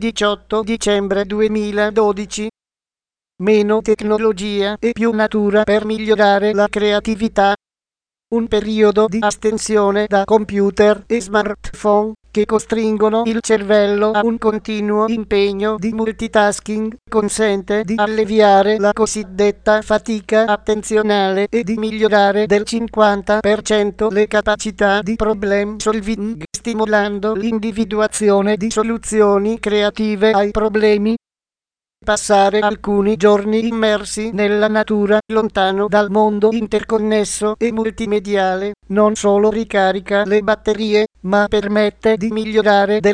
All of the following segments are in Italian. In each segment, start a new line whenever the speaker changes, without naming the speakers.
18 dicembre 2012. Meno tecnologia e più natura per migliorare la creatività. Un periodo di astensione da computer e smartphone che costringono il cervello a un continuo impegno di multitasking consente di alleviare la cosiddetta fatica attenzionale e di migliorare del 50% le capacità di problem solving, stimolando l'individuazione di soluzioni creative ai problemi. Passare alcuni giorni immersi nella natura, lontano dal mondo interconnesso e multimediale, non solo ricarica le batterie, ma permette di migliorare del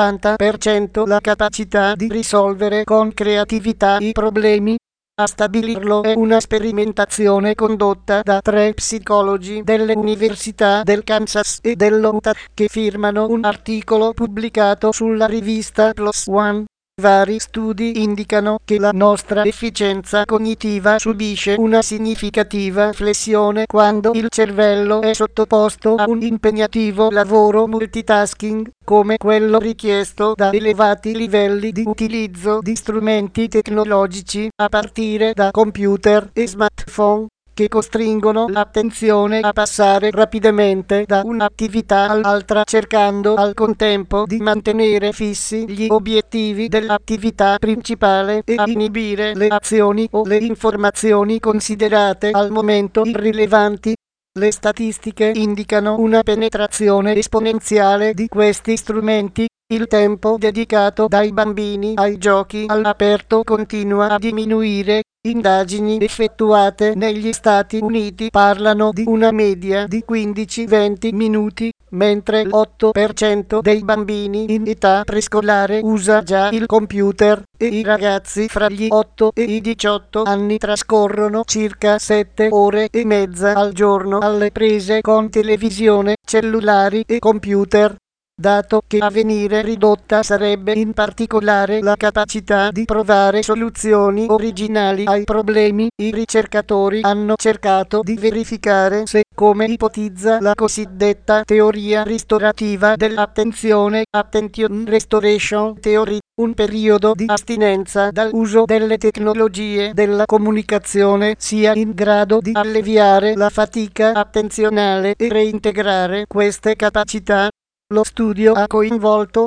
50% la capacità di risolvere con creatività i problemi. A stabilirlo è una sperimentazione condotta da 3 psicologi delle università del Kansas e dell'Utah che firmano un articolo pubblicato sulla rivista PLOS ONE. Vari studi indicano che la nostra efficienza cognitiva subisce una significativa flessione quando il cervello è sottoposto a un impegnativo lavoro multitasking, come quello richiesto da elevati livelli di utilizzo di strumenti tecnologici, a partire da computer e smartphone, che costringono l'attenzione a passare rapidamente da un'attività all'altra, cercando al contempo di mantenere fissi gli obiettivi dell'attività principale e a inibire le azioni o le informazioni considerate al momento irrilevanti. Le statistiche indicano una penetrazione esponenziale di questi strumenti. Il tempo dedicato dai bambini ai giochi all'aperto continua a diminuire. Indagini effettuate negli Stati Uniti parlano di una media di 15-20 minuti, mentre l'8% dei bambini in età prescolare usa già il computer, e i ragazzi fra gli 8 e i 18 anni trascorrono circa 7 ore e mezza al giorno alle prese con televisione, cellulari e computer. Dato che a venire ridotta sarebbe in particolare la capacità di provare soluzioni originali ai problemi, i ricercatori hanno cercato di verificare se, come ipotizza la cosiddetta teoria ristorativa dell'attenzione, Attention Restoration Theory, un periodo di astinenza dall'uso delle tecnologie della comunicazione sia in grado di alleviare la fatica attenzionale e reintegrare queste capacità. Lo studio ha coinvolto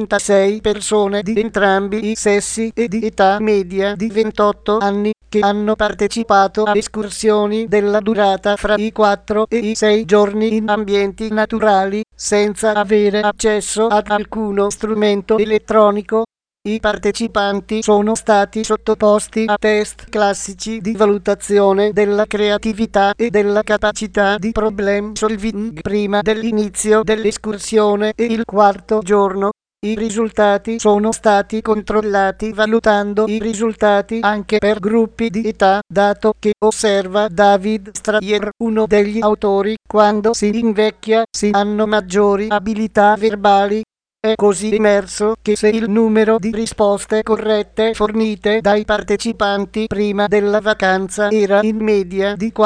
56 persone di entrambi i sessi e di età media di 28 anni, che hanno partecipato a escursioni della durata fra i 4 e i 6 giorni in ambienti naturali, senza avere accesso ad alcuno strumento elettronico. I partecipanti sono stati sottoposti a test classici di valutazione della creatività e della capacità di problem solving prima dell'inizio dell'escursione e il quarto giorno. I risultati sono stati controllati valutando i risultati anche per gruppi di età, dato che, osserva David Strayer, uno degli autori, quando si invecchia si hanno maggiori abilità verbali. È così emerso che se il numero di risposte corrette fornite dai partecipanti prima della vacanza era in media di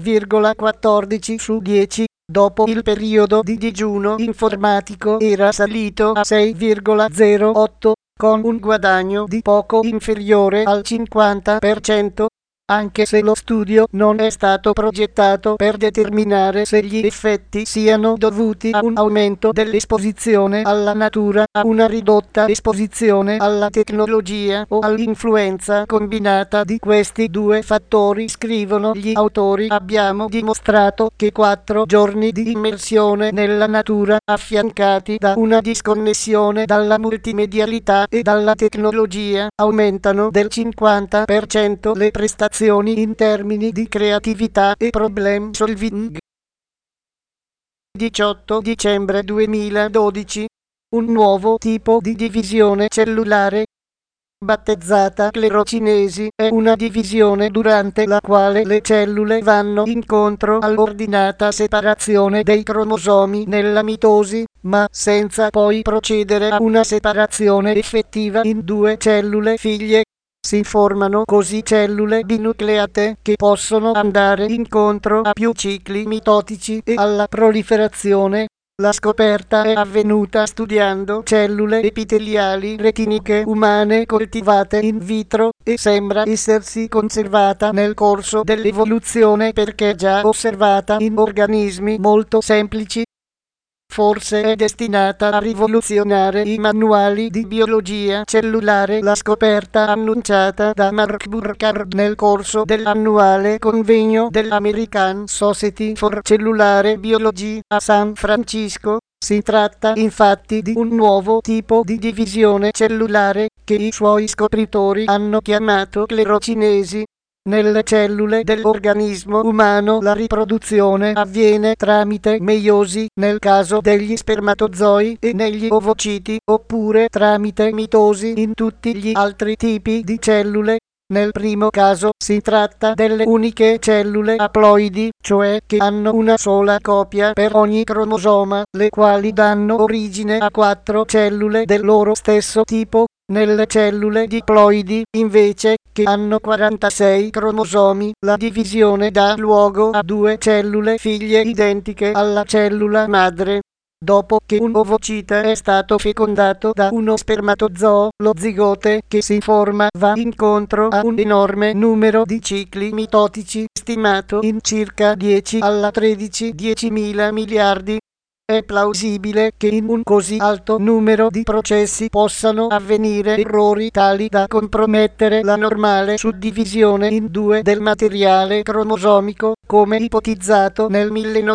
4,14 su 10, dopo il periodo di digiuno informatico era salito a 6,08, con un guadagno di poco inferiore al 50%. Anche se lo studio non è stato progettato per determinare se gli effetti siano dovuti a un aumento dell'esposizione alla natura, a una ridotta esposizione alla tecnologia o all'influenza combinata di questi due fattori, scrivono gli autori, abbiamo dimostrato che 4 giorni di immersione nella natura, affiancati da una disconnessione dalla multimedialità e dalla tecnologia, aumentano del 50% le prestazioni in termini di creatività e problem solving. 18 dicembre 2012. Un nuovo tipo di divisione cellulare, battezzata sclerocinesi, è una divisione durante la quale le cellule vanno incontro all'ordinata separazione dei cromosomi nella mitosi, ma senza poi procedere a una separazione effettiva in 2 cellule figlie. Si formano così cellule binucleate che possono andare incontro a più cicli mitotici e alla proliferazione. La scoperta è avvenuta studiando cellule epiteliali retiniche umane coltivate in vitro e sembra essersi conservata nel corso dell'evoluzione perché già osservata in organismi molto semplici. Forse è destinata a rivoluzionare i manuali di biologia cellulare la scoperta annunciata da Mark Burkhardt nel corso dell'annuale convegno dell'American Society for Cellular Biology a San Francisco. Si tratta infatti di un nuovo tipo di divisione cellulare che i suoi scopritori hanno chiamato clerocinesi. Nelle cellule dell'organismo umano la riproduzione avviene tramite meiosi nel caso degli spermatozoi e negli ovociti, oppure tramite mitosi in tutti gli altri tipi di cellule. Nel primo caso si tratta delle uniche cellule aploidi, cioè che hanno una sola copia per ogni cromosoma, le quali danno origine a 4 cellule del loro stesso tipo. Nelle cellule diploidi, invece, che hanno 46 cromosomi, la divisione dà luogo a 2 cellule figlie identiche alla cellula madre. Dopo che un ovocite è stato fecondato da uno spermatozoo, lo zigote che si forma va incontro a un enorme numero di cicli mitotici, stimato in circa 10 alla 13 10.000 miliardi. È plausibile che in un così alto numero di processi possano avvenire errori tali da compromettere la normale suddivisione in 2 del materiale cromosomico, come ipotizzato nel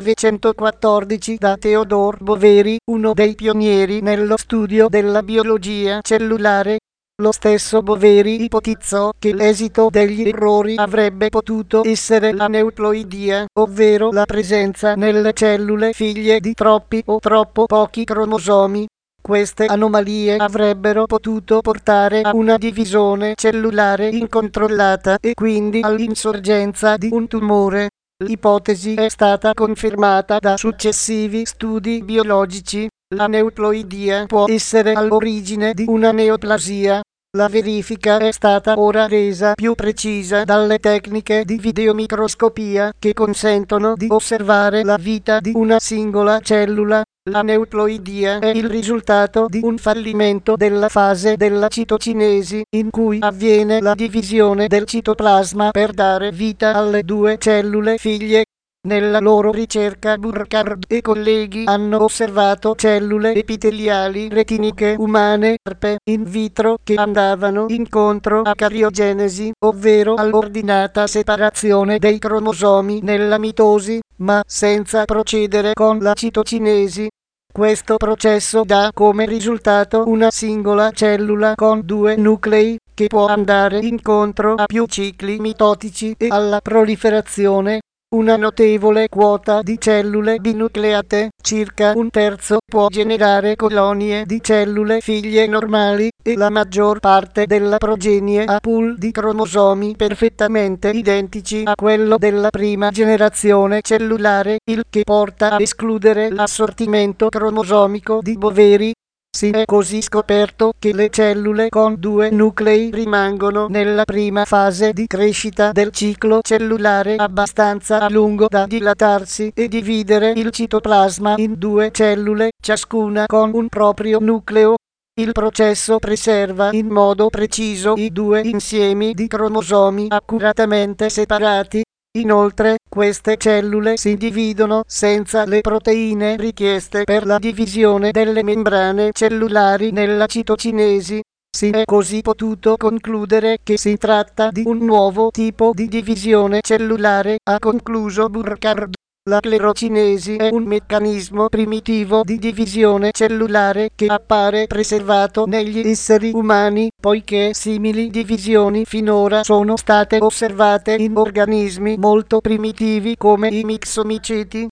1914 da Theodore Boveri, uno dei pionieri nello studio della biologia cellulare. Lo stesso Boveri ipotizzò che l'esito degli errori avrebbe potuto essere l'aneuploidia, ovvero la presenza nelle cellule figlie di troppi o troppo pochi cromosomi. Queste anomalie avrebbero potuto portare a una divisione cellulare incontrollata e quindi all'insorgenza di un tumore. L'ipotesi è stata confermata da successivi studi biologici. L'aneuploidia può essere all'origine di una neoplasia. La verifica è stata ora resa più precisa dalle tecniche di videomicroscopia che consentono di osservare la vita di una singola cellula. L'aneuploidia è il risultato di un fallimento della fase della citocinesi, in cui avviene la divisione del citoplasma per dare vita alle 2 cellule figlie. Nella loro ricerca Burkhardt e colleghi hanno osservato cellule epiteliali retiniche umane in vitro che andavano incontro a cariogenesi, ovvero all'ordinata separazione dei cromosomi nella mitosi, ma senza procedere con la citocinesi. Questo processo dà come risultato una singola cellula con 2 nuclei, che può andare incontro a più cicli mitotici e alla proliferazione. Una notevole quota di cellule binucleate, circa un terzo, può generare colonie di cellule figlie normali, e la maggior parte della progenie ha pool di cromosomi perfettamente identici a quello della prima generazione cellulare, il che porta a escludere l'assortimento cromosomico di Boveri. Si è così scoperto che le cellule con 2 nuclei rimangono nella prima fase di crescita del ciclo cellulare abbastanza a lungo da dilatarsi e dividere il citoplasma in 2 cellule, ciascuna con un proprio nucleo. Il processo preserva in modo preciso i 2 insiemi di cromosomi accuratamente separati. Inoltre, queste cellule si dividono senza le proteine richieste per la divisione delle membrane cellulari nella citocinesi. Si è così potuto concludere che si tratta di un nuovo tipo di divisione cellulare, ha concluso Burkhardt. La clerocinesi è un meccanismo primitivo di divisione cellulare che appare preservato negli esseri umani, poiché simili divisioni finora sono state osservate in organismi molto primitivi come i mixomiceti.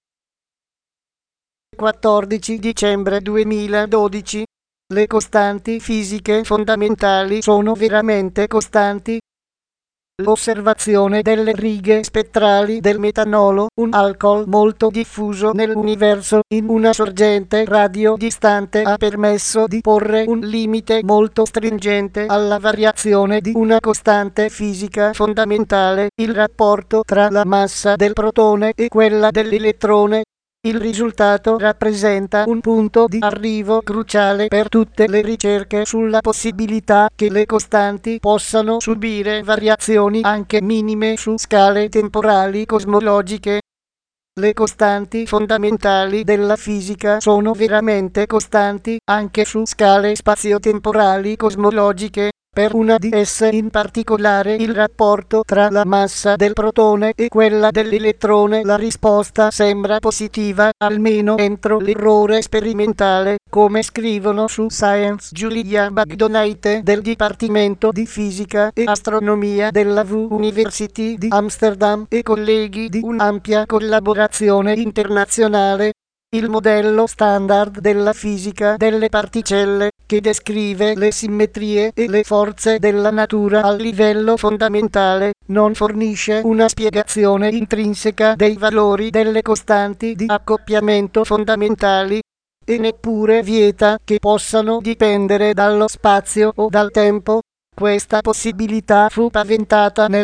14 dicembre 2012. Le costanti fisiche fondamentali sono veramente costanti. L'osservazione delle righe spettrali del metanolo, un alcol molto diffuso nell'universo, in una sorgente radiodistante ha permesso di porre un limite molto stringente alla variazione di una costante fisica fondamentale, il rapporto tra la massa del protone e quella dell'elettrone. Il risultato rappresenta un punto di arrivo cruciale per tutte le ricerche sulla possibilità che le costanti possano subire variazioni anche minime su scale temporali cosmologiche. Le costanti fondamentali della fisica sono veramente costanti anche su scale spazio-temporali cosmologiche. Per una di esse in particolare il rapporto tra la massa del protone e quella dell'elettrone, la risposta sembra positiva, almeno entro l'errore sperimentale, come scrivono su Science Julia Bagdonaite del Dipartimento di Fisica e Astronomia della VU University di Amsterdam e colleghi di un'ampia collaborazione internazionale. Il modello standard della fisica delle particelle, che descrive le simmetrie e le forze della natura a livello fondamentale, non fornisce una spiegazione intrinseca dei valori delle costanti di accoppiamento fondamentali e neppure vieta che possano dipendere dallo spazio o dal tempo. Questa possibilità fu paventata nel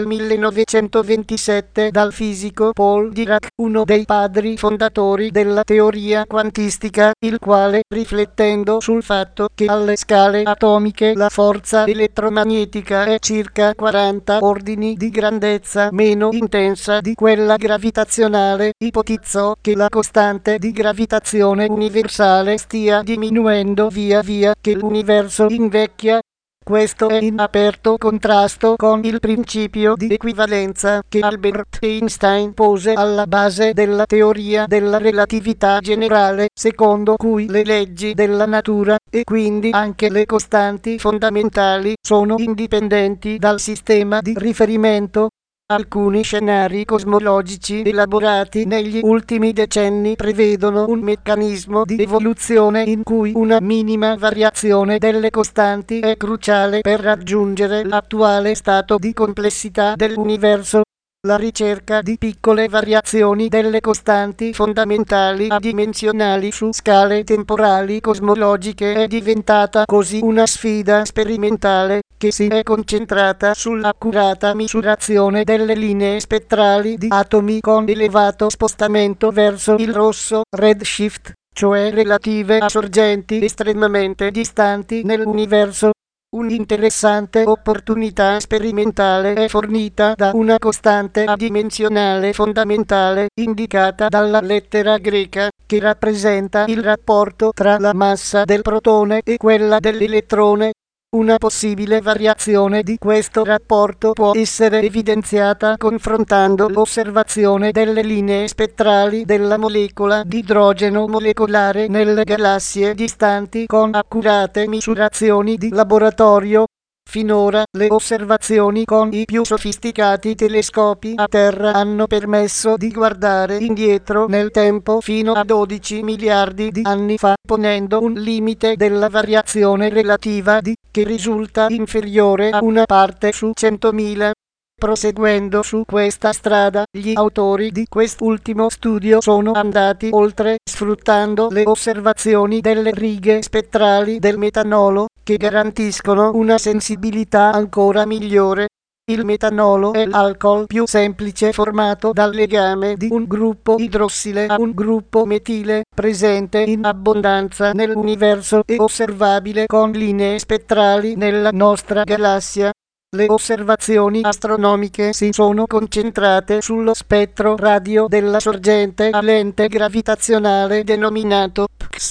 1927 dal fisico Paul Dirac, uno dei padri fondatori della teoria quantistica, il quale, riflettendo sul fatto che alle scale atomiche la forza elettromagnetica è circa 40 ordini di grandezza meno intensa di quella gravitazionale, ipotizzò che la costante di gravitazione universale stia diminuendo via via che l'universo invecchia. Questo è in aperto contrasto con il principio di equivalenza che Albert Einstein pose alla base della teoria della relatività generale, secondo cui le leggi della natura, e quindi anche le costanti fondamentali, sono indipendenti dal sistema di riferimento. Alcuni scenari cosmologici elaborati negli ultimi decenni prevedono un meccanismo di evoluzione in cui una minima variazione delle costanti è cruciale per raggiungere l'attuale stato di complessità dell'universo. La ricerca di piccole variazioni delle costanti fondamentali adimensionali su scale temporali cosmologiche è diventata così una sfida sperimentale che si è concentrata sull'accurata misurazione delle linee spettrali di atomi con elevato spostamento verso il rosso, redshift, cioè relative a sorgenti estremamente distanti nell'universo. Un'interessante opportunità sperimentale è fornita da una costante adimensionale fondamentale indicata dalla lettera greca, che rappresenta il rapporto tra la massa del protone e quella dell'elettrone. Una possibile variazione di questo rapporto può essere evidenziata confrontando l'osservazione delle linee spettrali della molecola di idrogeno molecolare nelle galassie distanti con accurate misurazioni di laboratorio. Finora, le osservazioni con i più sofisticati telescopi a terra hanno permesso di guardare indietro nel tempo fino a 12 miliardi di anni fa, ponendo un limite della variazione relativa di che risulta inferiore a una parte su 100.000. Proseguendo su questa strada, gli autori di quest'ultimo studio sono andati oltre, sfruttando le osservazioni delle righe spettrali del metanolo, che garantiscono una sensibilità ancora migliore. Il metanolo è l'alcol più semplice formato dal legame di un gruppo idrossile a un gruppo metile, presente in abbondanza nell'universo e osservabile con linee spettrali nella nostra galassia. Le osservazioni astronomiche si sono concentrate sullo spettro radio della sorgente a lente gravitazionale denominato PX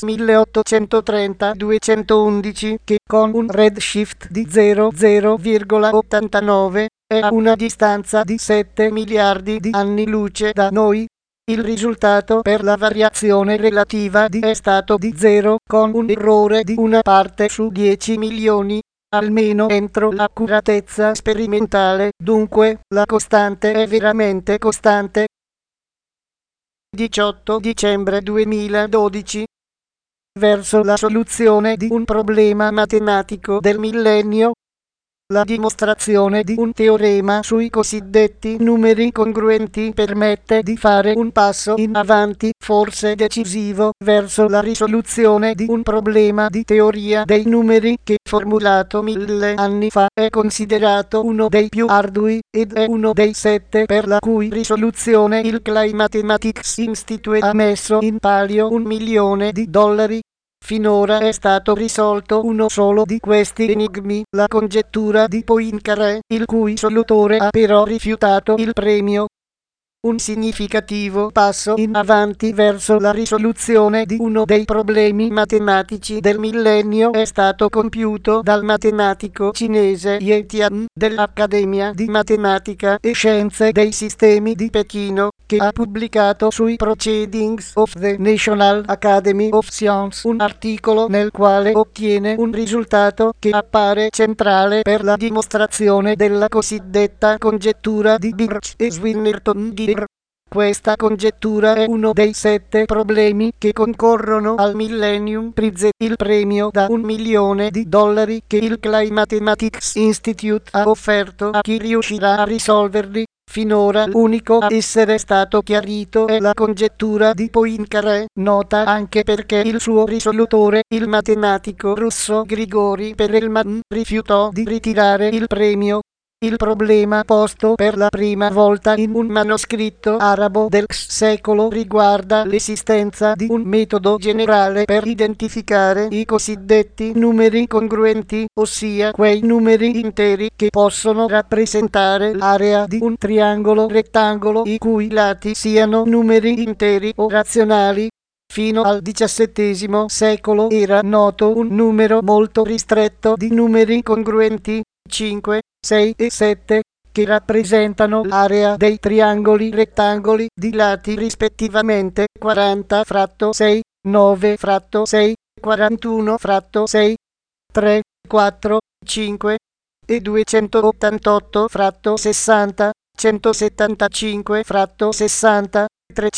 1830-211, che con un redshift di 00,89 è a una distanza di 7 miliardi di anni luce da noi. Il risultato per la variazione relativa è stato di 0, con un errore di una parte su 10 milioni. Almeno entro l'accuratezza sperimentale, dunque, la costante è veramente costante. 18 dicembre 2012. Verso la soluzione di un problema matematico del millennio. La dimostrazione di un teorema sui cosiddetti numeri congruenti permette di fare un passo in avanti, forse decisivo, verso la risoluzione di un problema di teoria dei numeri che, formulato 1000 anni fa, è considerato uno dei più ardui, ed è uno dei 7 per la cui risoluzione il Clay Mathematics Institute ha messo in palio $1 milione. Finora è stato risolto uno solo di questi enigmi, la congettura di Poincaré, il cui solutore ha però rifiutato il premio. Un significativo passo in avanti verso la risoluzione di uno dei problemi matematici del millennio è stato compiuto dal matematico cinese Ye Tian dell'Accademia di Matematica e Scienze dei Sistemi di Pechino, che ha pubblicato sui Proceedings of the National Academy of Sciences un articolo nel quale ottiene un risultato che appare centrale per la dimostrazione della cosiddetta congettura di Birch e Swinnerton di Questa congettura è uno dei 7 problemi che concorrono al Millennium Prize, il premio da $1 milione che il Clay Mathematics Institute ha offerto a chi riuscirà a risolverli. Finora l'unico a essere stato chiarito è la congettura di Poincaré, nota anche perché il suo risolutore, il matematico russo Grigori Perelman, rifiutò di ritirare il premio. Il problema posto per la prima volta in un manoscritto arabo del X secolo riguarda l'esistenza di un metodo generale per identificare i cosiddetti numeri congruenti, ossia quei numeri interi che possono rappresentare l'area di un triangolo rettangolo i cui lati siano numeri interi o razionali. Fino al XVII secolo era noto un numero molto ristretto di numeri congruenti, 5, 6 e 7, che rappresentano l'area dei triangoli rettangoli di lati rispettivamente 40/6, 9/6, 41/6, 3, 4, 5 e 288/60, 175/60,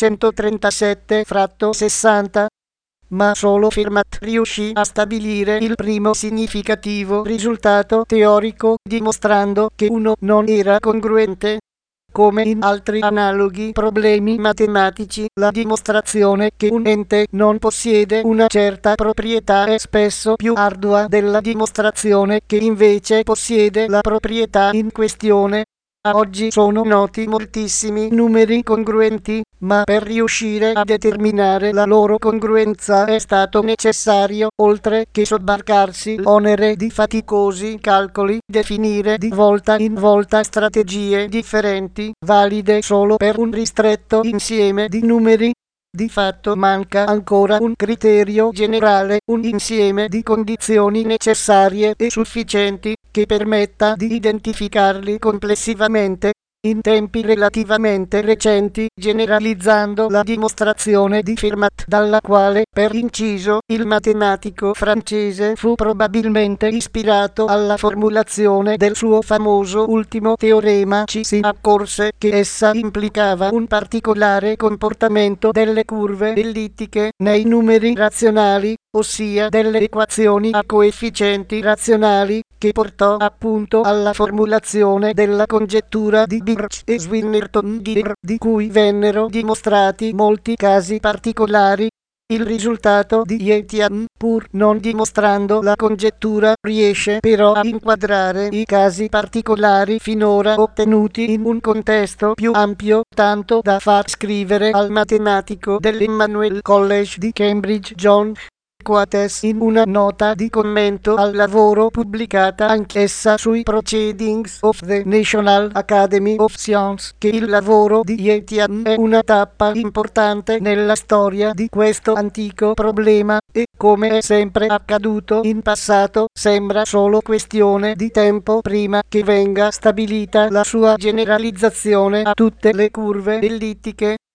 337/60. Ma solo Fermat riuscì a stabilire il primo significativo risultato teorico, dimostrando che uno non era congruente. Come in altri analoghi problemi matematici, la dimostrazione che un ente non possiede una certa proprietà è spesso più ardua della dimostrazione che invece possiede la proprietà in questione. A oggi sono noti moltissimi numeri congruenti, ma per riuscire a determinare la loro congruenza è stato necessario, oltre che sobbarcarsi l'onere di faticosi calcoli, definire di volta in volta strategie differenti, valide solo per un ristretto insieme di numeri. Di fatto manca ancora un criterio generale, un insieme di condizioni necessarie e sufficienti che permetta di identificarli complessivamente. In tempi relativamente recenti, generalizzando la dimostrazione di Fermat, dalla quale, per inciso, il matematico francese fu probabilmente ispirato alla formulazione del suo famoso ultimo teorema, ci si accorse che essa implicava un particolare comportamento delle curve ellittiche nei numeri razionali, ossia delle equazioni a coefficienti razionali, che portò appunto alla formulazione della congettura di Birch e Swinnerton di cui vennero dimostrati molti casi particolari. Il risultato di Ye Tian, pur non dimostrando la congettura, riesce però a inquadrare i casi particolari finora ottenuti in un contesto più ampio, tanto da far scrivere al matematico dell'Emmanuel College di Cambridge John Coates in una nota di commento al lavoro pubblicata anch'essa sui Proceedings of the National Academy of Sciences che il lavoro di Ye Tian è una tappa importante nella storia di questo antico problema e, come è sempre accaduto in passato, sembra solo questione di tempo prima che venga stabilita la sua generalizzazione a tutte le curve ellittiche.